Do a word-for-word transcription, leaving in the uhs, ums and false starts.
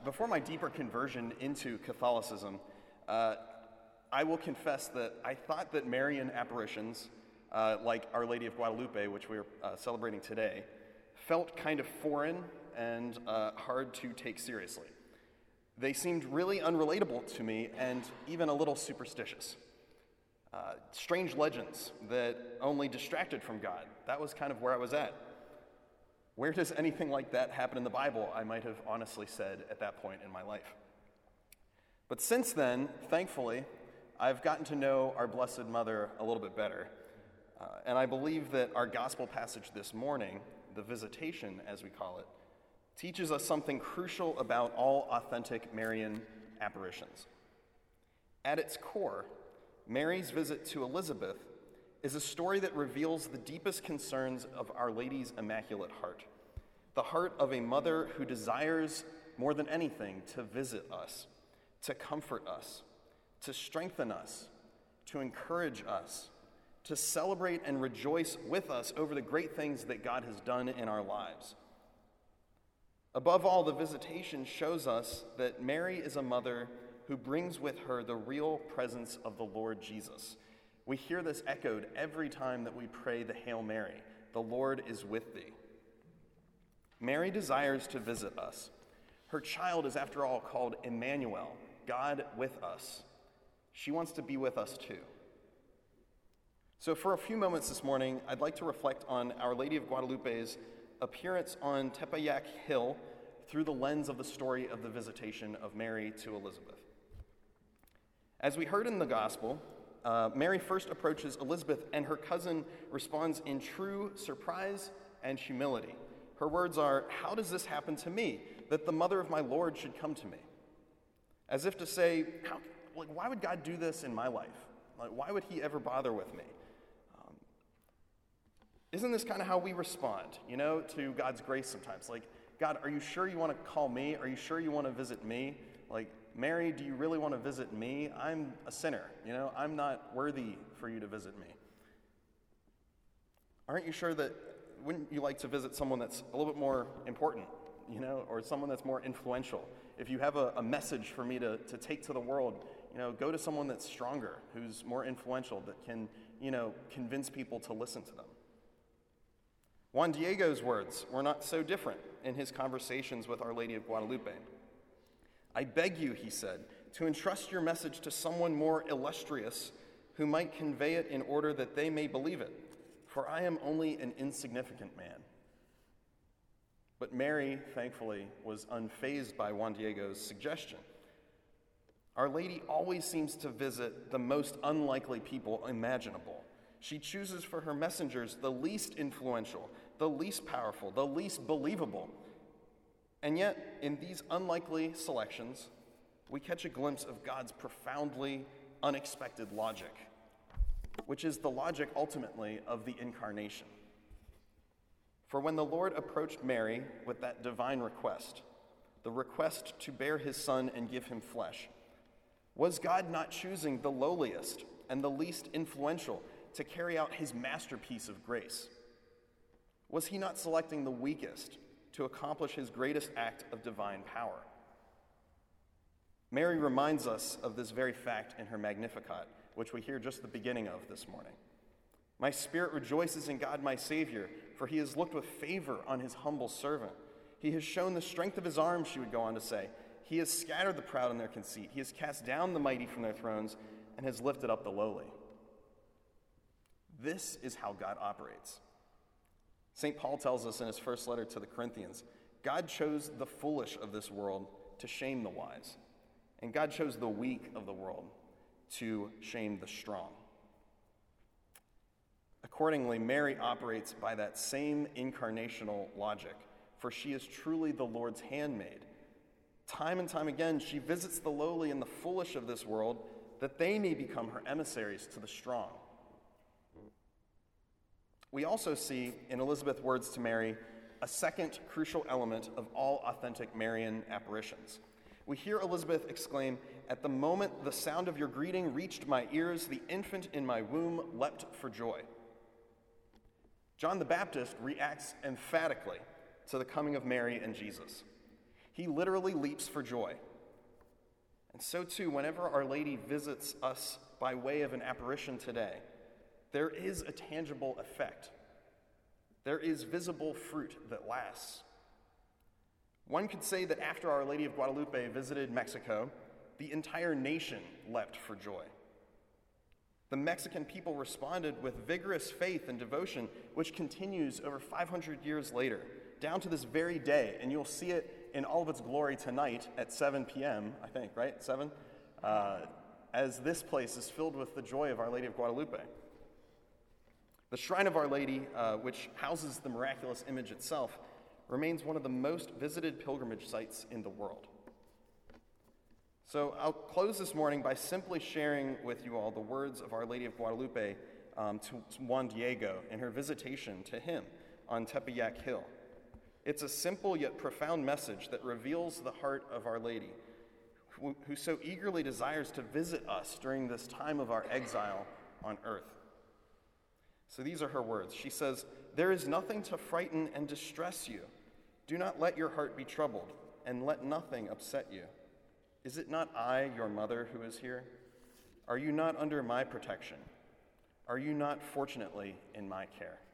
before my deeper conversion into Catholicism, uh, I will confess that I thought that Marian apparitions, uh, like Our Lady of Guadalupe, which we're uh, celebrating today, felt kind of foreign and uh, hard to take seriously. They seemed really unrelatable to me and even a little superstitious. Uh, strange legends that only distracted from God. That was kind of where I was at. Where does anything like that happen in the Bible? I might have honestly said at that point in my life. But since then, thankfully, I've gotten to know our Blessed Mother a little bit better. Uh, and I believe that our gospel passage this morning, the Visitation as we call it, teaches us something crucial about all authentic Marian apparitions. At its core, Mary's visit to Elizabeth is a story that reveals the deepest concerns of Our Lady's Immaculate Heart, the heart of a mother who desires more than anything to visit us, to comfort us, to strengthen us, to encourage us, to celebrate and rejoice with us over the great things that God has done in our lives. Above all, the Visitation shows us that Mary is a mother who brings with her the real presence of the Lord Jesus. We hear this echoed every time that we pray the Hail Mary, the Lord is with thee. Mary desires to visit us. Her child is, after all, called Emmanuel, God with us. She wants to be with us too. So for a few moments this morning, I'd like to reflect on Our Lady of Guadalupe's appearance on Tepeyac Hill through the lens of the story of the Visitation of Mary to Elizabeth. As we heard in the gospel, uh, Mary first approaches Elizabeth, and her cousin responds in true surprise and humility. Her words are, "How does this happen to me, that the mother of my Lord should come to me?" As if to say, How, like, why would God do this in my life? Like, why would he ever bother with me? Um, isn't this kind of how we respond, you know, to God's grace sometimes? Like, God, are you sure you want to call me? Are you sure you want to visit me? Like, Mary, do you really want to visit me? I'm a sinner, you know, I'm not worthy for you to visit me. Aren't you sure that, wouldn't you like to visit someone that's a little bit more important, you know, or someone that's more influential? If you have a, a message for me to, to take to the world, you know, go to someone that's stronger, who's more influential, that can, you know, convince people to listen to them. Juan Diego's words were not so different in his conversations with Our Lady of Guadalupe. "I beg you," he said, "to entrust your message to someone more illustrious who might convey it in order that they may believe it, for I am only an insignificant man." But Mary, thankfully, was unfazed by Juan Diego's suggestion. Our Lady always seems to visit the most unlikely people imaginable. She chooses for her messengers the least influential, the least powerful, the least believable. And yet, in these unlikely selections, we catch a glimpse of God's profoundly unexpected logic, which is the logic ultimately of the incarnation. For when the Lord approached Mary with that divine request, the request to bear his son and give him flesh, was God not choosing the lowliest and the least influential to carry out his masterpiece of grace? Was he not selecting the weakest to accomplish his greatest act of divine power? Mary reminds us of this very fact in her Magnificat, which we hear just the beginning of this morning. "My spirit rejoices in God my Savior, for he has looked with favor on his humble servant. He has shown the strength of his arm," she would go on to say. "He has scattered the proud in their conceit. He has cast down the mighty from their thrones and has lifted up the lowly." This is how God operates. Saint Paul tells us in his first letter to the Corinthians, God chose the foolish of this world to shame the wise, and God chose the weak of the world to shame the strong. Accordingly, Mary operates by that same incarnational logic, for she is truly the Lord's handmaid. Time and time again, she visits the lowly and the foolish of this world that they may become her emissaries to the strong. We also see in Elizabeth's words to Mary a second crucial element of all authentic Marian apparitions. We hear Elizabeth exclaim, "At the moment the sound of your greeting reached my ears, the infant in my womb leapt for joy." John the Baptist reacts emphatically to the coming of Mary and Jesus. He literally leaps for joy. And so too, whenever Our Lady visits us by way of an apparition today, there is a tangible effect. There is visible fruit that lasts. One could say that after Our Lady of Guadalupe visited Mexico, the entire nation leapt for joy. The Mexican people responded with vigorous faith and devotion, which continues over five hundred years later, down to this very day. And you'll see it in all of its glory tonight at seven p.m., I think, right? seven? Uh, as this place is filled with the joy of Our Lady of Guadalupe. The Shrine of Our Lady, uh, which houses the miraculous image itself, remains one of the most visited pilgrimage sites in the world. So I'll close this morning by simply sharing with you all the words of Our Lady of Guadalupe um, to Juan Diego in her visitation to him on Tepeyac Hill. It's a simple yet profound message that reveals the heart of Our Lady, who, who so eagerly desires to visit us during this time of our exile on earth. So these are her words. She says, "There is nothing to frighten and distress you. Do not let your heart be troubled, and let nothing upset you. Is it not I, your mother, who is here? Are you not under my protection? Are you not fortunately in my care?"